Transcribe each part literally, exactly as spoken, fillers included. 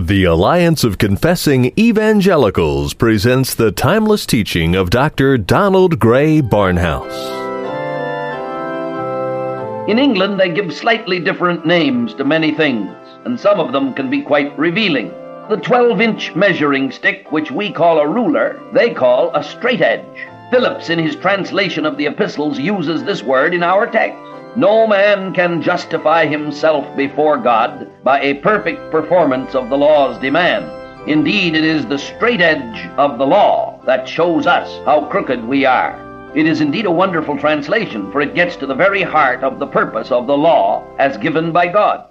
The Alliance of Confessing Evangelicals presents the timeless teaching of Doctor Donald Grey Barnhouse. In England, they give slightly different names to many things, and some of them can be quite revealing. The twelve-inch measuring stick, which we call a ruler, they call a straight edge. Phillips, in his translation of the epistles, uses this word in our text. No man can justify himself before God by a perfect performance of the law's demands. Indeed, it is the straight edge of the law that shows us how crooked we are. It is indeed a wonderful translation, for it gets to the very heart of the purpose of the law as given by God.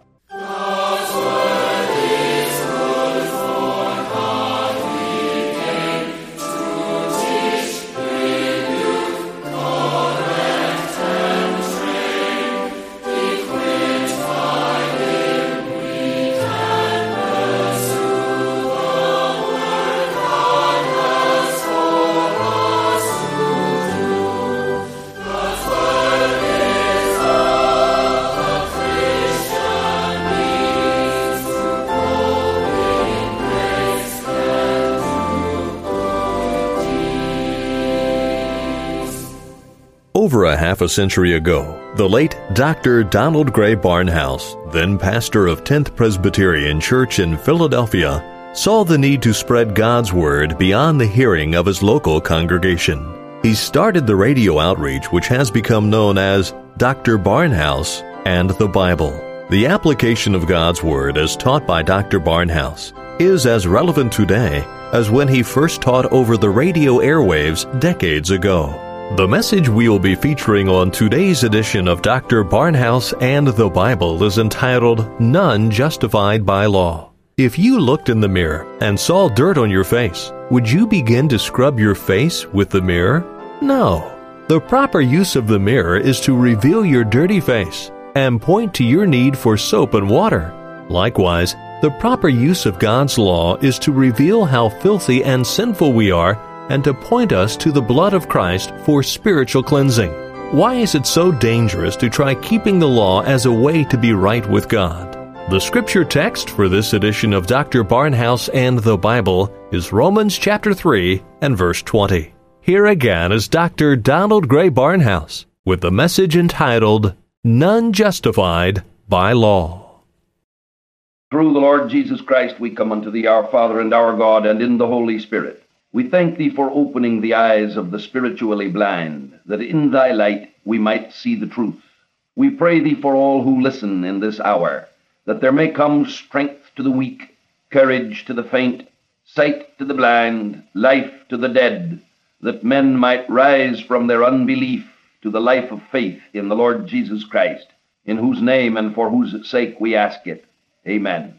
Over a half a century ago, the late Doctor Donald Grey Barnhouse, then pastor of tenth Presbyterian Church in Philadelphia, saw the need to spread God's Word beyond the hearing of his local congregation. He started the radio outreach which has become known as Doctor Barnhouse and the Bible. The application of God's Word as taught by Doctor Barnhouse is as relevant today as when he first taught over the radio airwaves decades ago. The message we will be featuring on today's edition of Doctor Barnhouse and the Bible is entitled, None Justified by Law. If you looked in the mirror and saw dirt on your face, would you begin to scrub your face with the mirror? No. The proper use of the mirror is to reveal your dirty face and point to your need for soap and water. Likewise, the proper use of God's law is to reveal how filthy and sinful we are and to point us to the blood of Christ for spiritual cleansing. Why is it so dangerous to try keeping the law as a way to be right with God? The scripture text for this edition of Doctor Barnhouse and the Bible is Romans chapter three and verse twenty. Here again is Doctor Donald Grey Barnhouse with the message entitled, None Justified by Law. Through the Lord Jesus Christ we come unto thee, our Father and our God, and in the Holy Spirit. We thank thee for opening the eyes of the spiritually blind, that in thy light we might see the truth. We pray thee for all who listen in this hour, that there may come strength to the weak, courage to the faint, sight to the blind, life to the dead, that men might rise from their unbelief to the life of faith in the Lord Jesus Christ, in whose name and for whose sake we ask it. Amen.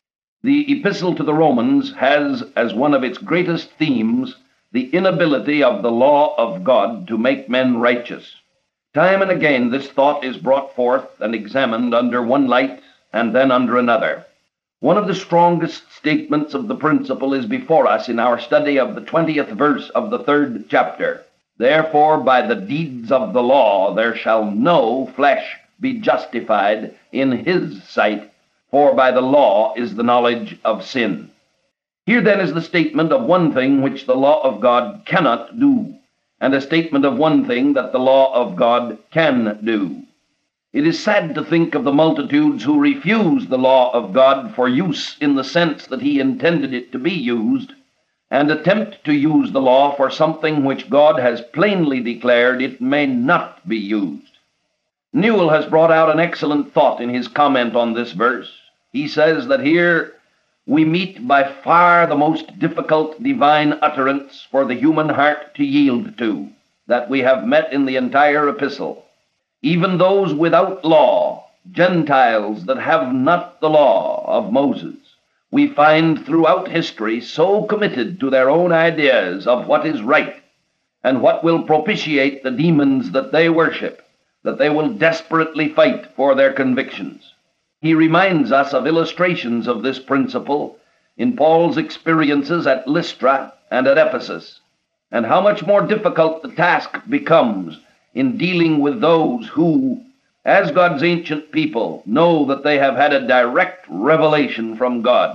The Epistle to the Romans has as one of its greatest themes the inability of the law of God to make men righteous. Time and again this thought is brought forth and examined under one light and then under another. One of the strongest statements of the principle is before us in our study of the twentieth verse of the third chapter. Therefore by the deeds of the law there shall no flesh be justified in his sight, for by the law is the knowledge of sin. Here then is the statement of one thing which the law of God cannot do, and a statement of one thing that the law of God can do. It is sad to think of the multitudes who refuse the law of God for use in the sense that he intended it to be used, and attempt to use the law for something which God has plainly declared it may not be used. Newell has brought out an excellent thought in his comment on this verse. He says that here we meet by far the most difficult divine utterance for the human heart to yield to that we have met in the entire epistle. Even those without law, Gentiles that have not the law of Moses, we find throughout history so committed to their own ideas of what is right and what will propitiate the demons that they worship, that they will desperately fight for their convictions. He reminds us of illustrations of this principle in Paul's experiences at Lystra and at Ephesus, and how much more difficult the task becomes in dealing with those who, as God's ancient people, know that they have had a direct revelation from God.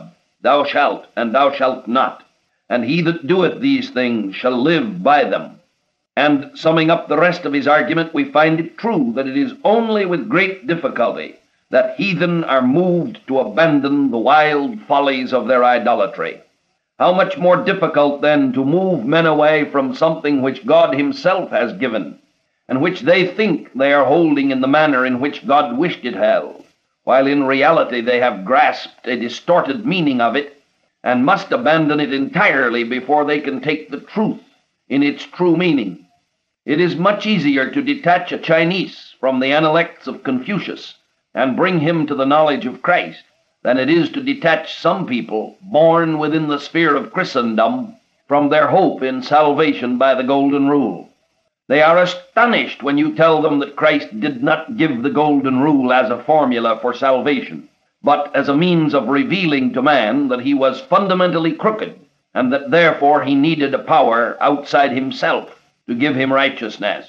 thou shalt, and thou shalt not, and he that doeth these things shall live by them. And summing up the rest of his argument, we find it true that it is only with great difficulty that heathen are moved to abandon the wild follies of their idolatry. How much more difficult, then, to move men away from something which God himself has given, and which they think they are holding in the manner in which God wished it held, while in reality they have grasped a distorted meaning of it, and must abandon it entirely before they can take the truth in its true meaning. It is much easier to detach a Chinese from the Analects of Confucius and bring him to the knowledge of Christ than it is to detach some people born within the sphere of Christendom from their hope in salvation by the Golden Rule. They are astonished when you tell them that Christ did not give the Golden Rule as a formula for salvation, but as a means of revealing to man that he was fundamentally crooked, and that therefore he needed a power outside himself to give him righteousness.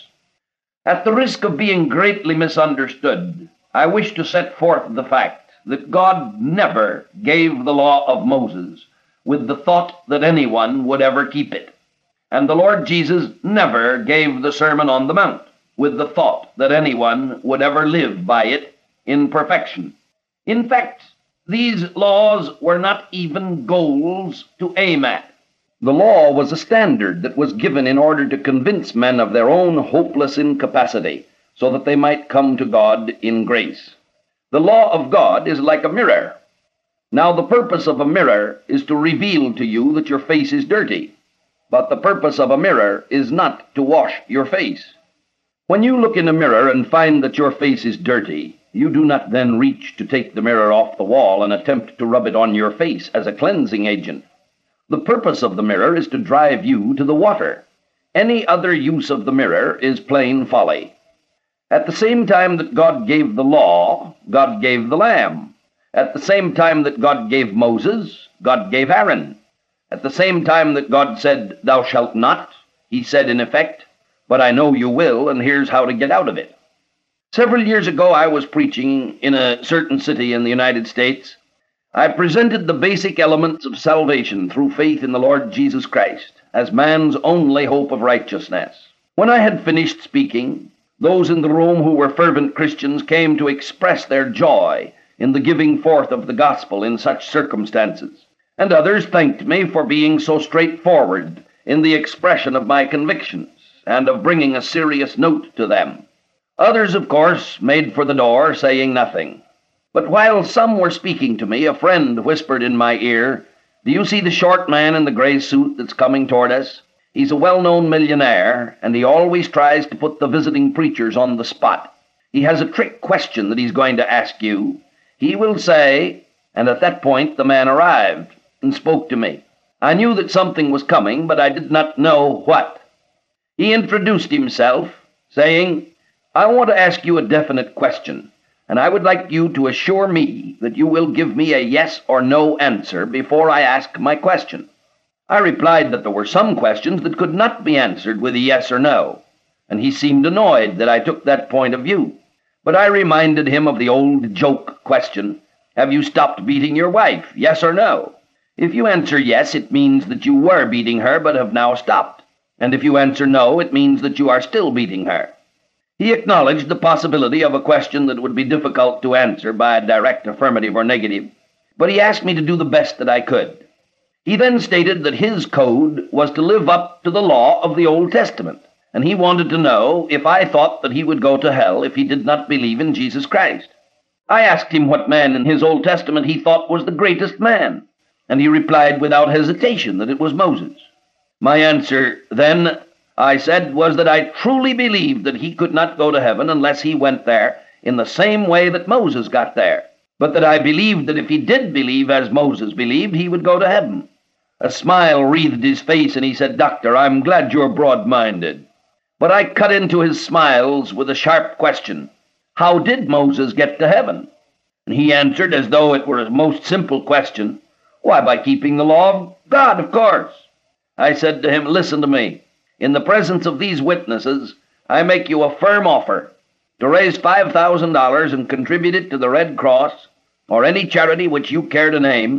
At the risk of being greatly misunderstood, I wish to set forth the fact that God never gave the law of Moses with the thought that anyone would ever keep it. And the Lord Jesus never gave the Sermon on the Mount with the thought that anyone would ever live by it in perfection. In fact, these laws were not even goals to aim at. The law was a standard that was given in order to convince men of their own hopeless incapacity, so that they might come to God in grace. The law of God is like a mirror. Now, the purpose of a mirror is to reveal to you that your face is dirty, but the purpose of a mirror is not to wash your face. When you look in a mirror and find that your face is dirty, you do not then reach to take the mirror off the wall and attempt to rub it on your face as a cleansing agent. The purpose of the mirror is to drive you to the water. Any other use of the mirror is plain folly. At the same time that God gave the law, God gave the Lamb. At the same time that God gave Moses, God gave Aaron. At the same time that God said, "Thou shalt not," he said in effect, "But I know you will, and here's how to get out of it." Several years ago, I was preaching in a certain city in the United States. I presented the basic elements of salvation through faith in the Lord Jesus Christ as man's only hope of righteousness. When I had finished speaking, those in the room who were fervent Christians came to express their joy in the giving forth of the gospel in such circumstances, and others thanked me for being so straightforward in the expression of my convictions and of bringing a serious note to them. Others, of course, made for the door, saying nothing. But while some were speaking to me, a friend whispered in my ear, "Do you see the short man in the gray suit that's coming toward us? He's a well-known millionaire, and he always tries to put the visiting preachers on the spot. He has a trick question that he's going to ask you. He will say," and at that point the man arrived and spoke to me. I knew that something was coming, but I did not know what. He introduced himself, saying, "I want to ask you a definite question, and I would like you to assure me that you will give me a yes or no answer before I ask my question." I replied that there were some questions that could not be answered with a yes or no, and he seemed annoyed that I took that point of view. But I reminded him of the old joke question, "Have you stopped beating your wife, yes or no?" If you answer yes, it means that you were beating her but have now stopped, and if you answer no, it means that you are still beating her. He acknowledged the possibility of a question that would be difficult to answer by a direct affirmative or negative, but he asked me to do the best that I could. He then stated that his code was to live up to the law of the Old Testament, and he wanted to know if I thought that he would go to hell if he did not believe in Jesus Christ. I asked him what man in his Old Testament he thought was the greatest man, and he replied without hesitation that it was Moses. My answer then, I said, was that I truly believed that he could not go to heaven unless he went there in the same way that Moses got there, but that I believed that if he did believe as Moses believed, he would go to heaven. A smile wreathed his face, and he said, "Doctor, I'm glad you're broad-minded." But I cut into his smiles with a sharp question, "How did Moses get to heaven?" And he answered as though it were a most simple question, "Why, by keeping the law of God, of course." I said to him, "Listen to me. In the presence of these witnesses, I make you a firm offer to raise five thousand dollars and contribute it to the Red Cross or any charity which you care to name,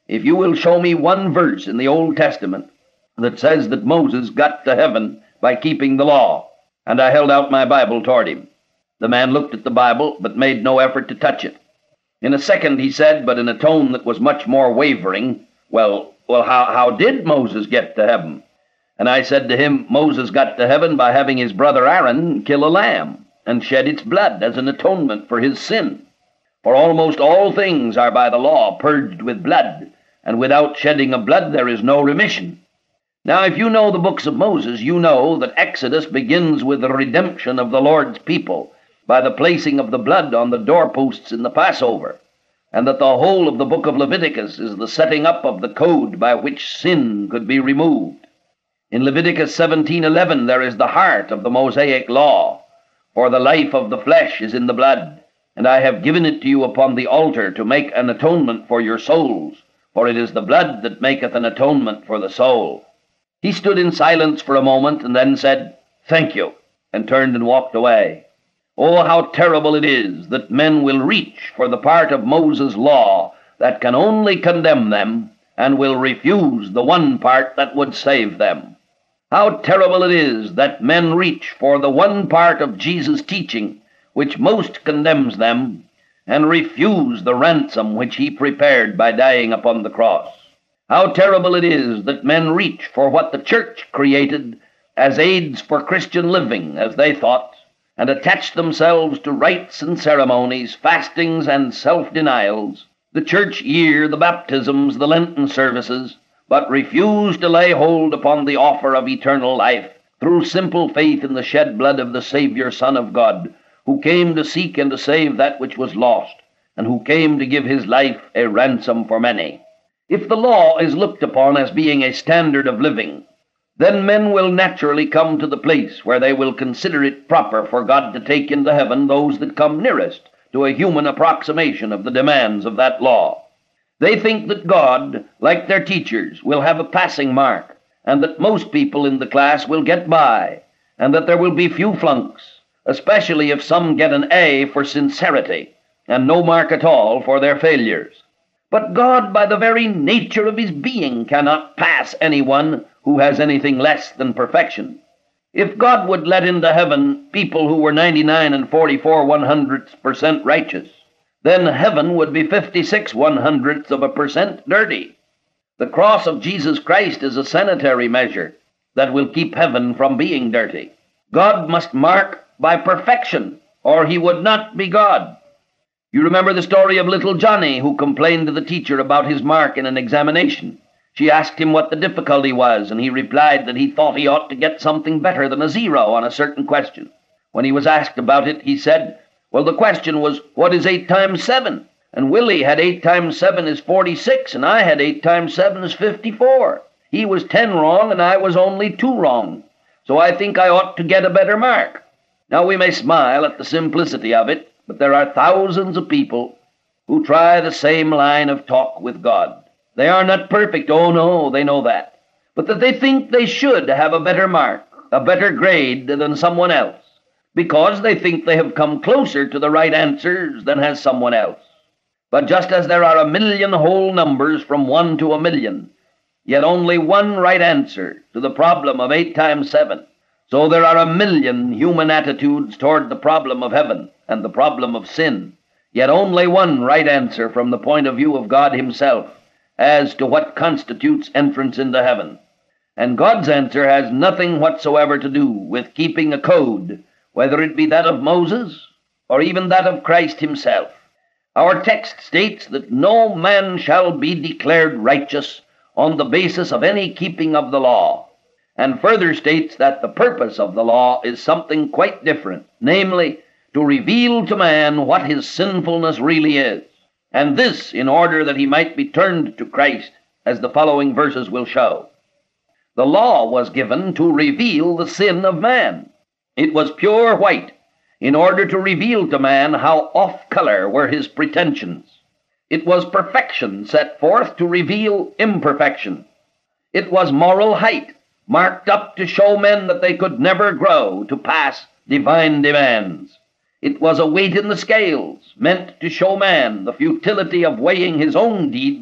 If you will show me one verse in the Old Testament that says that Moses got to heaven by keeping the law. And I held out my Bible toward him. The man looked at the Bible, but made no effort to touch it. In a second he said, but in a tone that was much more wavering, Well, well, how, how did Moses get to heaven? And I said to him, Moses got to heaven by having his brother Aaron kill a lamb and shed its blood as an atonement for his sin. For almost all things are by the law purged with blood, and without shedding of blood there is no remission. Now, if you know the books of Moses, you know that Exodus begins with the redemption of the Lord's people by the placing of the blood on the doorposts in the Passover, and that the whole of the book of Leviticus is the setting up of the code by which sin could be removed. In Leviticus seventeen eleven there is the heart of the Mosaic law, for the life of the flesh is in the blood, and I have given it to you upon the altar to make an atonement for your souls, for it is the blood that maketh an atonement for the soul. He stood in silence for a moment, and then said, Thank you, and turned and walked away. Oh, how terrible it is that men will reach for the part of Moses' law that can only condemn them, and will refuse the one part that would save them. How terrible it is that men reach for the one part of Jesus' teaching which most condemns them, and refuse the ransom which he prepared by dying upon the cross. How terrible it is that men reach for what the church created as aids for Christian living, as they thought, and attach themselves to rites and ceremonies, fastings and self-denials, the church year, the baptisms, the Lenten services, but refuse to lay hold upon the offer of eternal life through simple faith in the shed blood of the Savior, Son of God, who came to seek and to save that which was lost, and who came to give his life a ransom for many. If the law is looked upon as being a standard of living, then men will naturally come to the place where they will consider it proper for God to take into heaven those that come nearest to a human approximation of the demands of that law. They think that God, like their teachers, will have a passing mark, and that most people in the class will get by, and that there will be few flunks, especially if some get an A for sincerity, and no mark at all for their failures. But God, by the very nature of his being, cannot pass anyone who has anything less than perfection. If God would let into heaven people who were ninety-nine and forty-four one-hundredths percent righteous, then heaven would be fifty-six one-hundredths of a percent dirty. The cross of Jesus Christ is a sanitary measure that will keep heaven from being dirty. God must mark by perfection, or he would not be God. You remember the story of little Johnny, who complained to the teacher about his mark in an examination. She asked him what the difficulty was, and he replied that he thought he ought to get something better than a zero on a certain question. When he was asked about it, he said, well, the question was, what is eight times seven? And Willie had eight times seven is forty-six, and I had eight times seven is fifty-four. He was ten wrong, and I was only two wrong. So I think I ought to get a better mark. Now we may smile at the simplicity of it, but there are thousands of people who try the same line of talk with God. They are not perfect, oh no, they know that. But that they think they should have a better mark, a better grade than someone else, because they think they have come closer to the right answers than has someone else. But just as there are a million whole numbers from one to a million, yet only one right answer to the problem of eight times seven, so there are a million human attitudes toward the problem of heaven and the problem of sin, yet only one right answer from the point of view of God himself as to what constitutes entrance into heaven. And God's answer has nothing whatsoever to do with keeping a code, whether it be that of Moses or even that of Christ himself. Our text states that no man shall be declared righteous on the basis of any keeping of the law, and further states that the purpose of the law is something quite different, namely, to reveal to man what his sinfulness really is, and this in order that he might be turned to Christ, as the following verses will show. The law was given to reveal the sin of man. It was pure white, in order to reveal to man how off-color were his pretensions. It was perfection set forth to reveal imperfection. It was moral height, marked up to show men that they could never grow to pass divine demands. It was a weight in the scales, meant to show man the futility of weighing his own deeds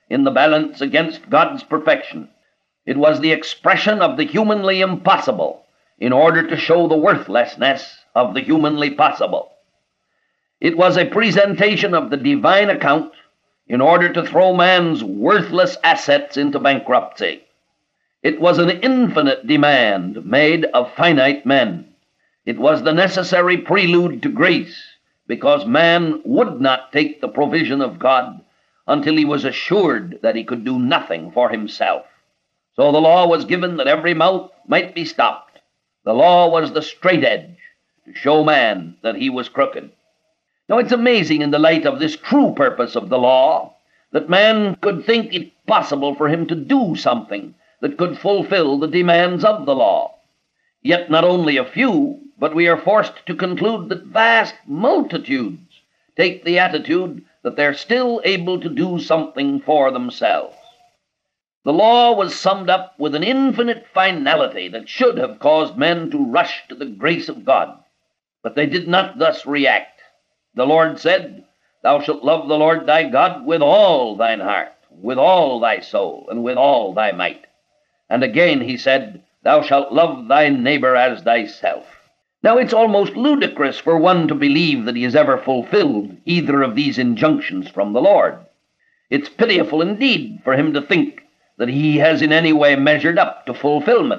in the balance against God's perfection. It was the expression of the humanly impossible in order to show the worthlessness of the humanly possible. It was a presentation of the divine account in order to throw man's worthless assets into bankruptcy. It was an infinite demand made of finite men. It was the necessary prelude to grace, because man would not take the provision of God until he was assured that he could do nothing for himself. So the law was given that every mouth might be stopped. The law was the straight edge to show man that he was crooked. Now it's amazing in the light of this true purpose of the law that man could think it possible for him to do something that could fulfill the demands of the law. Yet not only a few, but we are forced to conclude that vast multitudes take the attitude that they're still able to do something for themselves. The law was summed up with an infinite finality that should have caused men to rush to the grace of God, but they did not thus react. The Lord said, "Thou shalt love the Lord thy God with all thine heart, with all thy soul, and with all thy might." And again he said, "Thou shalt love thy neighbor as thyself." Now it's almost ludicrous for one to believe that he has ever fulfilled either of these injunctions from the Lord. It's pitiful indeed for him to think that he has in any way measured up to fulfillment.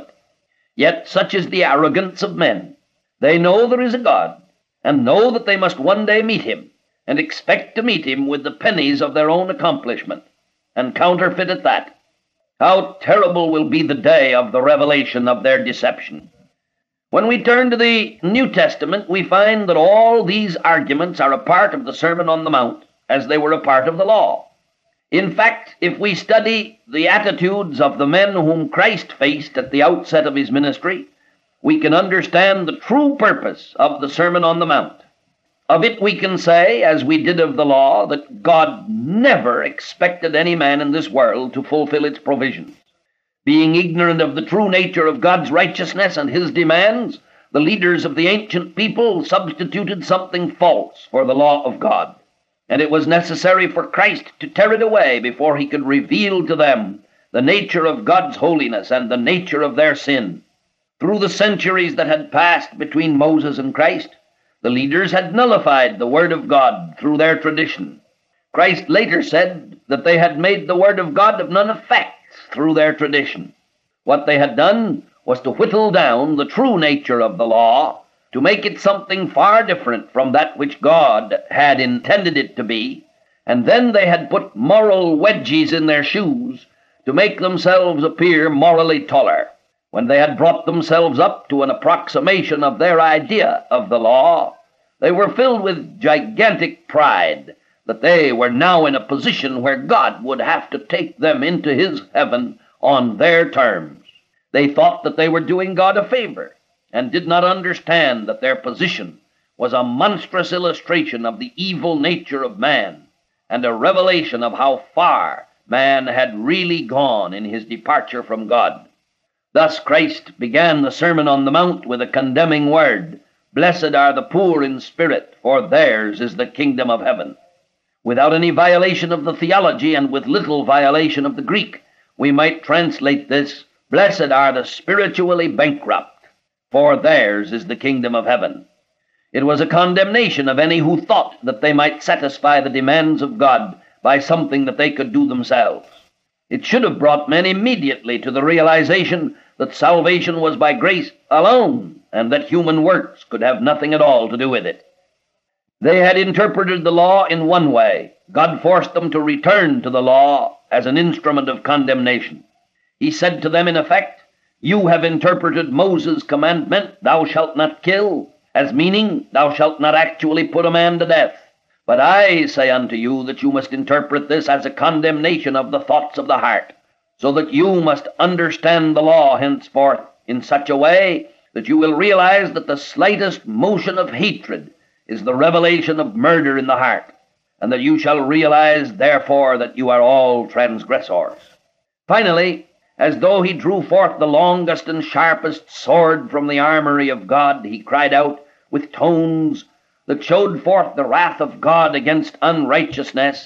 Yet such is the arrogance of men. They know there is a God, and know that they must one day meet him, and expect to meet him with the pennies of their own accomplishment, and counterfeit at that. How terrible will be the day of the revelation of their deception. When we turn to the New Testament, we find that all these arguments are a part of the Sermon on the Mount, as they were a part of the law. In fact, if we study the attitudes of the men whom Christ faced at the outset of his ministry, we can understand the true purpose of the Sermon on the Mount. Of it we can say, as we did of the law, that God never expected any man in this world to fulfill its provisions. Being ignorant of the true nature of God's righteousness and his demands, the leaders of the ancient people substituted something false for the law of God. And it was necessary for Christ to tear it away before he could reveal to them the nature of God's holiness and the nature of their sin. Through the centuries that had passed between Moses and Christ, the leaders had nullified the Word of God through their tradition. Christ later said that they had made the Word of God of none effect through their tradition. What they had done was to whittle down the true nature of the law, to make it something far different from that which God had intended it to be, and then they had put moral wedges in their shoes to make themselves appear morally taller. When they had brought themselves up to an approximation of their idea of the law, they were filled with gigantic pride that they were now in a position where God would have to take them into his heaven on their terms. They thought that they were doing God a favor and did not understand that their position was a monstrous illustration of the evil nature of man and a revelation of how far man had really gone in his departure from God. Thus Christ began the Sermon on the Mount with a condemning word, "Blessed are the poor in spirit, for theirs is the kingdom of heaven." Without any violation of the theology and with little violation of the Greek, we might translate this, "Blessed are the spiritually bankrupt, for theirs is the kingdom of heaven." It was a condemnation of any who thought that they might satisfy the demands of God by something that they could do themselves. It should have brought men immediately to the realization that salvation was by grace alone, and that human works could have nothing at all to do with it. They had interpreted the law in one way. God forced them to return to the law as an instrument of condemnation. He said to them, in effect, "You have interpreted Moses' commandment, 'Thou shalt not kill,' as meaning, 'Thou shalt not actually put a man to death.' But I say unto you that you must interpret this as a condemnation of the thoughts of the heart, so that you must understand the law henceforth in such a way that you will realize that the slightest motion of hatred is the revelation of murder in the heart, and that you shall realize, therefore, that you are all transgressors." Finally, as though he drew forth the longest and sharpest sword from the armory of God, he cried out with tones that showed forth the wrath of God against unrighteousness,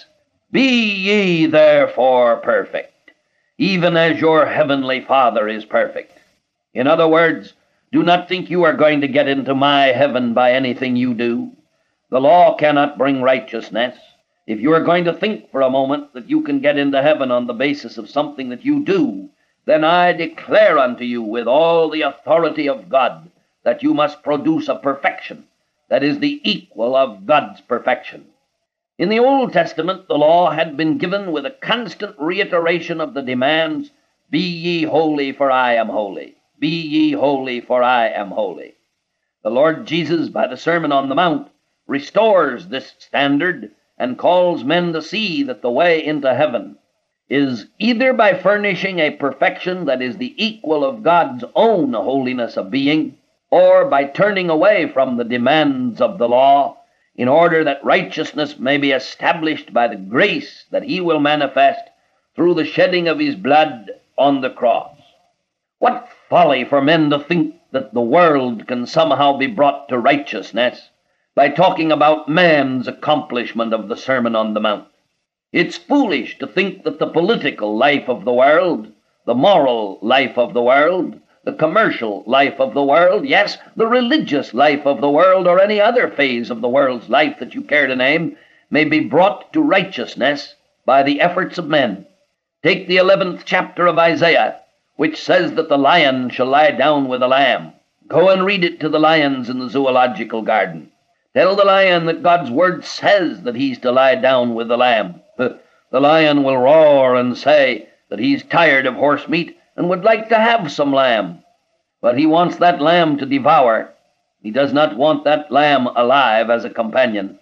Be ye therefore perfect, even as your heavenly Father is perfect. In other words, do not think you are going to get into my heaven by anything you do. The law cannot bring righteousness. If you are going to think for a moment that you can get into heaven on the basis of something that you do, then I declare unto you with all the authority of God that you must produce a perfection that is the equal of God's perfection. In the Old Testament, the law had been given with a constant reiteration of the demands, be ye holy, for I am holy. Be ye holy, for I am holy. The Lord Jesus, by the Sermon on the Mount, restores this standard and calls men to see that the way into heaven is either by furnishing a perfection that is the equal of God's own holiness of being, or by turning away from the demands of the law in order that righteousness may be established by the grace that he will manifest through the shedding of his blood on the cross. What folly for men to think that the world can somehow be brought to righteousness by talking about man's accomplishment of the Sermon on the Mount. It's foolish to think that the political life of the world, the moral life of the world, the commercial life of the world, yes, the religious life of the world, or any other phase of the world's life that you care to name, may be brought to righteousness by the efforts of men. Take the eleventh chapter of Isaiah, which says that the lion shall lie down with the lamb. Go and read it to the lions in the zoological garden. Tell the lion that God's word says that he's to lie down with the lamb. The lion will roar and say that he's tired of horse meat and would like to have some lamb. But he wants that lamb to devour. He does not want that lamb alive as a companion.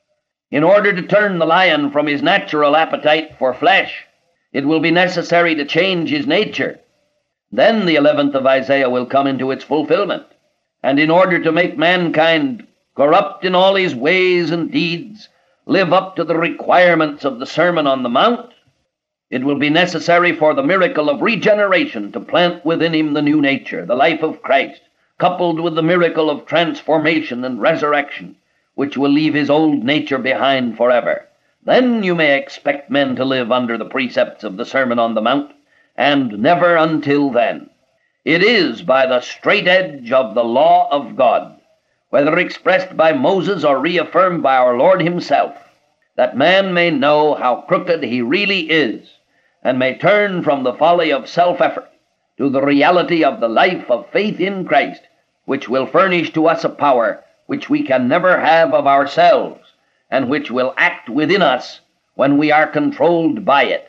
In order to turn the lion from his natural appetite for flesh, it will be necessary to change his nature. Then the eleventh of Isaiah will come into its fulfillment. And in order to make mankind corrupt in all his ways and deeds, live up to the requirements of the Sermon on the Mount, it will be necessary for the miracle of regeneration to plant within him the new nature, the life of Christ, coupled with the miracle of transformation and resurrection, which will leave his old nature behind forever. Then you may expect men to live under the precepts of the Sermon on the Mount, and never until then. It is by the straight edge of the law of God, whether expressed by Moses or reaffirmed by our Lord himself, that man may know how crooked he really is, and may turn from the folly of self-effort to the reality of the life of faith in Christ, which will furnish to us a power which we can never have of ourselves, and which will act within us when we are controlled by it.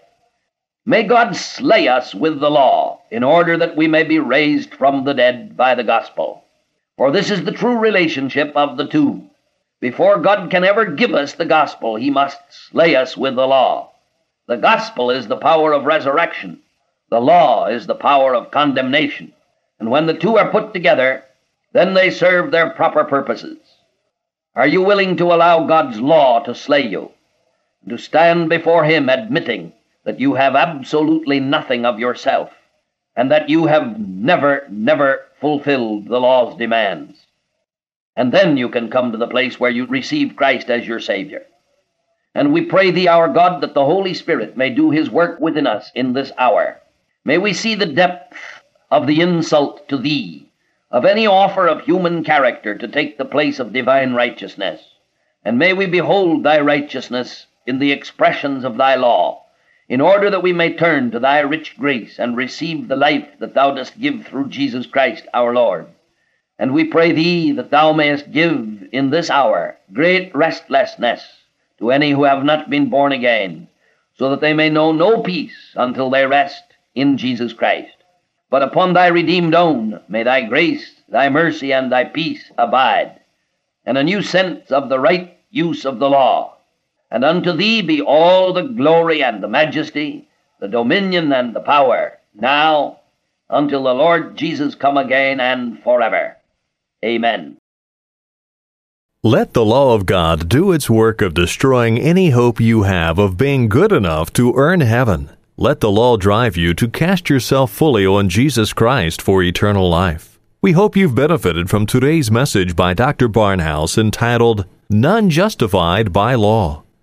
May God slay us with the law, in order that we may be raised from the dead by the gospel. For this is the true relationship of the two. Before God can ever give us the gospel, he must slay us with the law. The gospel is the power of resurrection. The law is the power of condemnation. And when the two are put together, then they serve their proper purposes. Are you willing to allow God's law to slay you, to stand before him admitting that you have absolutely nothing of yourself, and that you have never, never fulfilled the law's demands? And then you can come to the place where you receive Christ as your Savior. And we pray thee, our God, that the Holy Spirit may do his work within us in this hour. May we see the depth of the insult to thee, of any offer of human character to take the place of divine righteousness. And may we behold thy righteousness in the expressions of thy law, in order that we may turn to thy rich grace and receive the life that thou dost give through Jesus Christ our Lord. And we pray thee that thou mayest give in this hour great restlessness to any who have not been born again, so that they may know no peace until they rest in Jesus Christ. But upon thy redeemed own may thy grace, thy mercy, and thy peace abide, and a new sense of the right use of the law. And unto thee be all the glory and the majesty, the dominion and the power, now, until the Lord Jesus come again, and forever. Amen. Let the law of God do its work of destroying any hope you have of being good enough to earn heaven. Let the law drive you to cast yourself fully on Jesus Christ for eternal life. We hope you've benefited from today's message by Doctor Barnhouse entitled, None Justified by Law.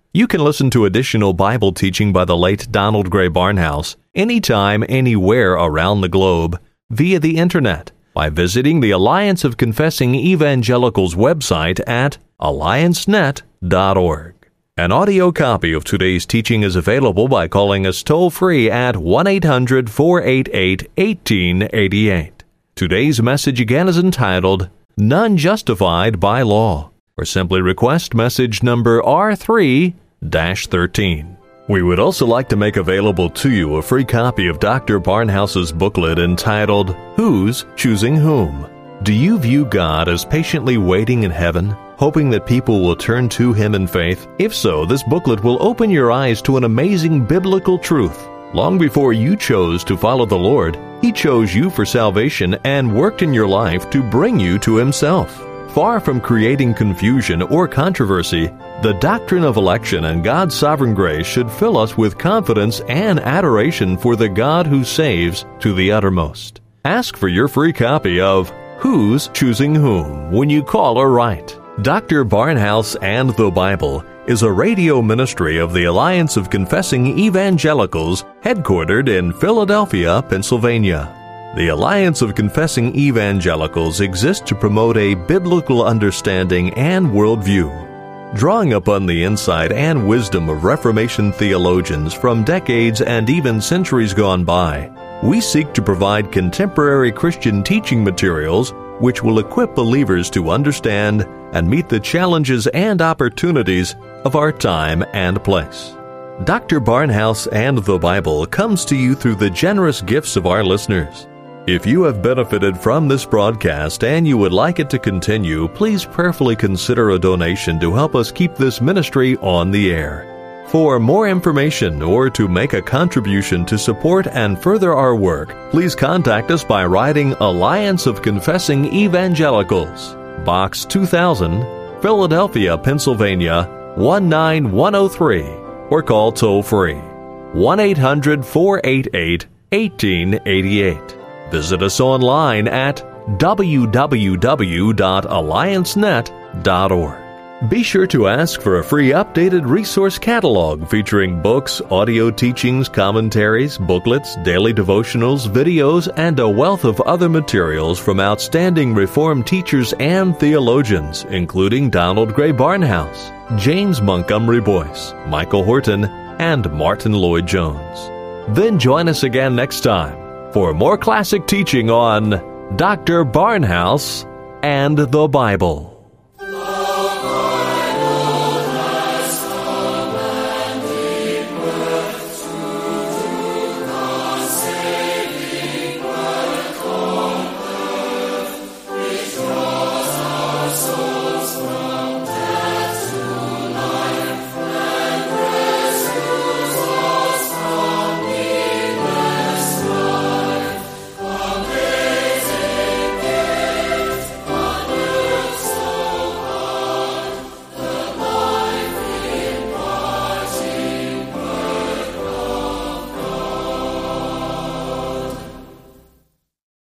You can listen to additional Bible teaching by the late Donald Grey Barnhouse anytime, anywhere around the globe via the Internet by visiting the Alliance of Confessing Evangelicals website at alliance net dot org. An audio copy of today's teaching is available by calling us toll-free at one eight hundred, four eight eight, one eight eight eight. Today's message again is entitled, None Justified by Law, or simply request message number R three dash thirteen. We would also like to make available to you a free copy of Doctor Barnhouse's booklet entitled, Who's Choosing Whom? Do you view God as patiently waiting in heaven, hoping that people will turn to Him in faith? If so, this booklet will open your eyes to an amazing biblical truth. Long before you chose to follow the Lord, He chose you for salvation and worked in your life to bring you to Himself. Far from creating confusion or controversy, the doctrine of election and God's sovereign grace should fill us with confidence and adoration for the God who saves to the uttermost. Ask for your free copy of Who's Choosing Whom when you call or write. Doctor Barnhouse and the Bible is a radio ministry of the Alliance of Confessing Evangelicals headquartered in Philadelphia, Pennsylvania. The Alliance of Confessing Evangelicals exists to promote a biblical understanding and worldview. Drawing upon the insight and wisdom of Reformation theologians from decades and even centuries gone by, we seek to provide contemporary Christian teaching materials which will equip believers to understand and meet the challenges and opportunities of our time and place. Doctor Barnhouse and the Bible comes to you through the generous gifts of our listeners. If you have benefited from this broadcast and you would like it to continue, please prayerfully consider a donation to help us keep this ministry on the air. For more information or to make a contribution to support and further our work, please contact us by writing Alliance of Confessing Evangelicals, Box two thousand, Philadelphia, Pennsylvania, one nine one oh three, or call toll-free one eight hundred, four eight eight, one eight eight eight. Visit us online at w w w dot alliance net dot org. Be sure to ask for a free updated resource catalog featuring books, audio teachings, commentaries, booklets, daily devotionals, videos, and a wealth of other materials from outstanding Reformed teachers and theologians, including Donald Grey Barnhouse, James Montgomery Boyce, Michael Horton, and Martin Lloyd-Jones. Then join us again next time for more classic teaching on Doctor Barnhouse and the Bible.